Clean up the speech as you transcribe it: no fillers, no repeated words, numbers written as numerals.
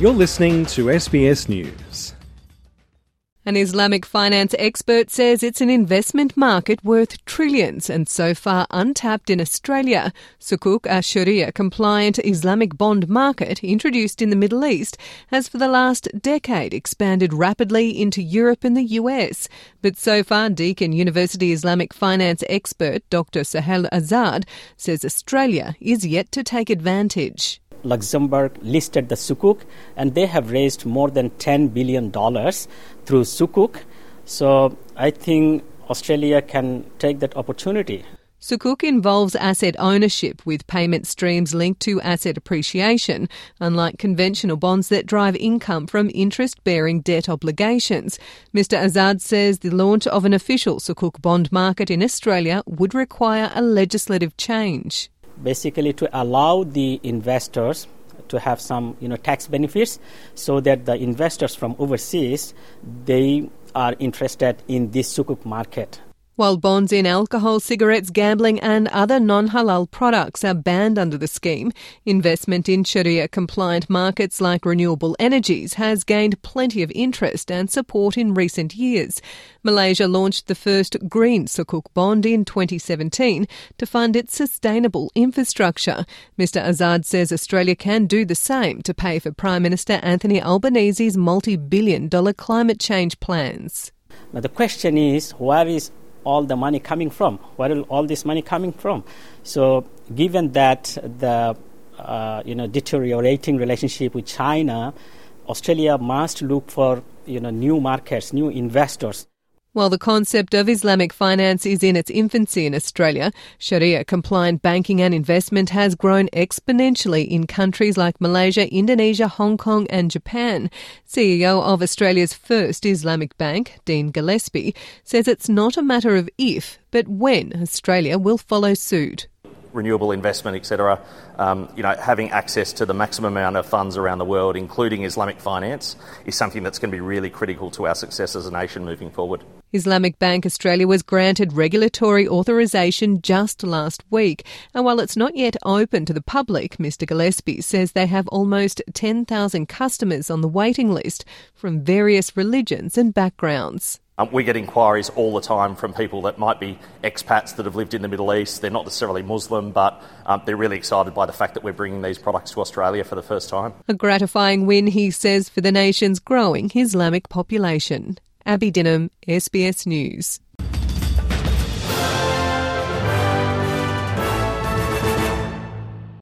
You're listening to SBS News. An Islamic finance expert says it's an investment market worth trillions and so far untapped in Australia. Sukuk, a Sharia-compliant Islamic bond market introduced in the Middle East, has for the last decade expanded rapidly into Europe and the US. But so far, Deakin University Islamic finance expert Dr. Sahel Azad says Australia is yet to take advantage. Luxembourg listed the Sukuk and they have raised more than $10 billion through Sukuk. So I think Australia can take that opportunity. Sukuk involves asset ownership with payment streams linked to asset appreciation, unlike conventional bonds that drive income from interest-bearing debt obligations. Mr Azad says the launch of an official Sukuk bond market in Australia would require a legislative change. Basically to allow the investors to have some tax benefits so that the investors from overseas, they are interested in this Sukuk market. While bonds in alcohol, cigarettes, gambling and other non-halal products are banned under the scheme, investment in Sharia-compliant markets like renewable energies has gained plenty of interest and support in recent years. Malaysia launched the first green Sukuk bond in 2017 to fund its sustainable infrastructure. Mr Azad says Australia can do the same to pay for Prime Minister Anthony Albanese's multi-billion-dollar climate change plans. Now the question is, where is all the money coming from? Where will all this money coming from? So given that the deteriorating relationship with China, Australia must look for new markets, new investors. While the concept of Islamic finance is in its infancy in Australia, Sharia-compliant banking and investment has grown exponentially in countries like Malaysia, Indonesia, Hong Kong and Japan. CEO of Australia's first Islamic bank, Dean Gillespie, says it's not a matter of if, but when Australia will follow suit. Renewable investment, etc., having access to the maximum amount of funds around the world, including Islamic finance, is something that's going to be really critical to our success as a nation moving forward. Islamic Bank Australia was granted regulatory authorisation just last week, and while it's not yet open to the public, Mr Gillespie says they have almost 10,000 customers on the waiting list from various religions and backgrounds. We get inquiries all the time from people that might be expats that have lived in the Middle East. They're not necessarily Muslim, but they're really excited by the fact that we're bringing these products to Australia for the first time. A gratifying win, he says, for the nation's growing Islamic population. Abby Dinham, SBS News.